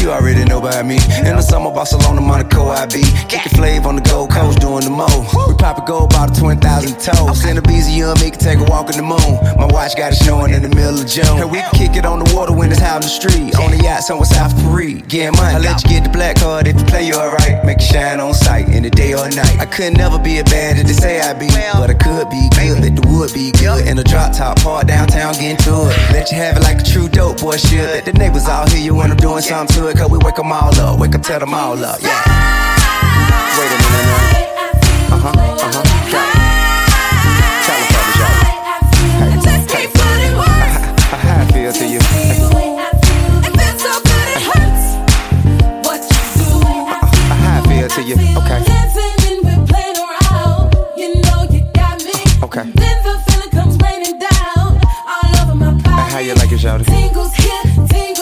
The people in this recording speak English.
you already know about me. In the summer, Barcelona, Monaco, I be kicking flavor on the Gold Coast, doing the mo. We pop a gold bottle, 20,000 toes. In the BZ, young, me can take a walk in the moon. My watch got it snowing in the middle of June. And we can kick it on the water when it's out in the street. On the yacht somewhere south of Paris, getting money. I let you get the black card if you play you alright. Make it shine on sight, in the day or night. I could never be a bad as they say I be, but I could be good, let the wood be good. In a drop top part downtown, getting to it. Let you have it like a true dope boy should. Let the neighbors all hear you when I'm doing something to it. Cause we wake them all up, wake up, tell them all up, yeah. Wait a minute now. Tell them for me, y'all. Let's keep putting words. How I feel to you. It feels so good it hurts. What you do. How I feel to you, okay. Dancing and we're playing around. You know you got me. Okay. Then the feeling comes raining down all over my body. How you like it, y'all? Tingles here, tingles